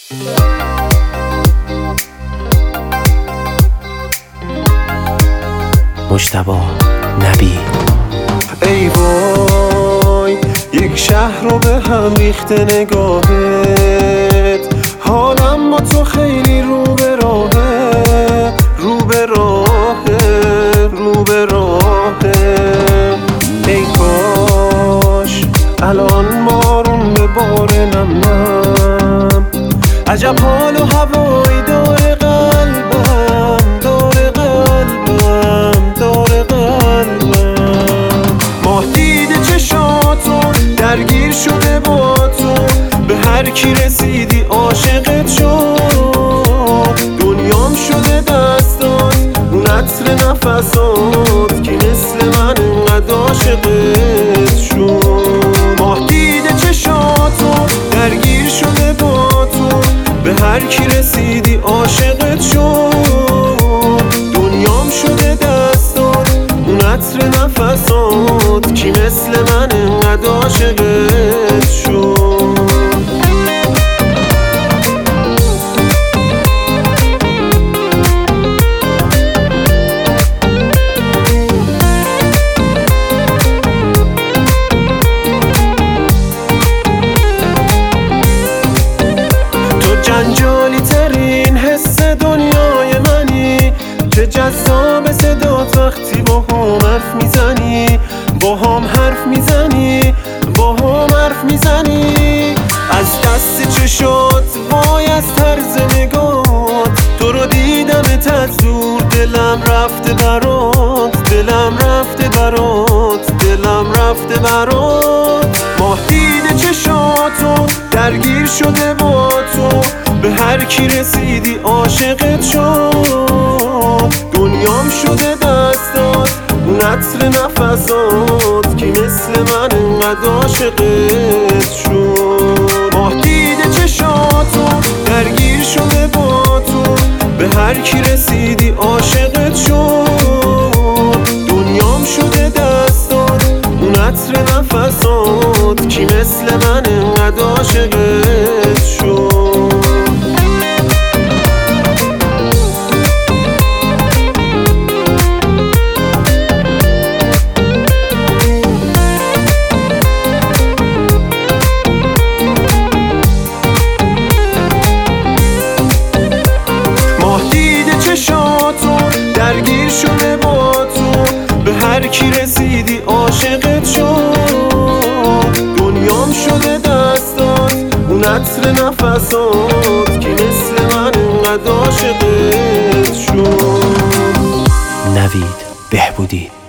مجتبی نبی. ای وای یک شهر رو به هم ریخته نگاهت، حالم با تو خیلی رو به راهه، رو به راهه، رو به راهه. ای کاش الان بارون به بار نم نم، عجب حال و هوایی داره قلبم، داره قلبم، داره قلبم. ماه دیده چشاتو درگیر شده با تو، به هر کی رسیدی عاشقت شد. دنیام شده دستات اون عطر نفسات، کی مثل من انقدر عاشقت شد. ماه دیده چشاتو درگیر شده با تو، به هر کی رسیدی عاشقت شد. دنیام شده دستات اون عطر نفسات، کی مثل من انقدر عاشقت شد. جنجالی ترین حس دنیای منی، چه جذاب صدات وقتی با هم حرف میزنی، با هم حرف میزنی، با هم حرف میزنی. از دست چشات وای از طرز نگات، تو رو دیدمت از دور دلم رفته برات، دلم رفته برات، دلم رفته برات. ماه دیده چشاتو درگیر شده با تو، به هر کی رسیدی عاشقت شد. دنیام شده دستات اون عطر نفسات، کی مثل من انقدر عاشقت شد. ماه دیده چشاتو درگیر شده با تو، به هر کی رسیدی عاشقت شد. دنیام شده دستات اون عطر نفسات، کی مثل من انقدر عاشقت شد. درگیر شده با تو، به هر کی رسیدی عاشقت شد. دنیام شده دستات اون عطر نفسات، کی مثل من انقدر عاشقت شد. نوید بهبودی.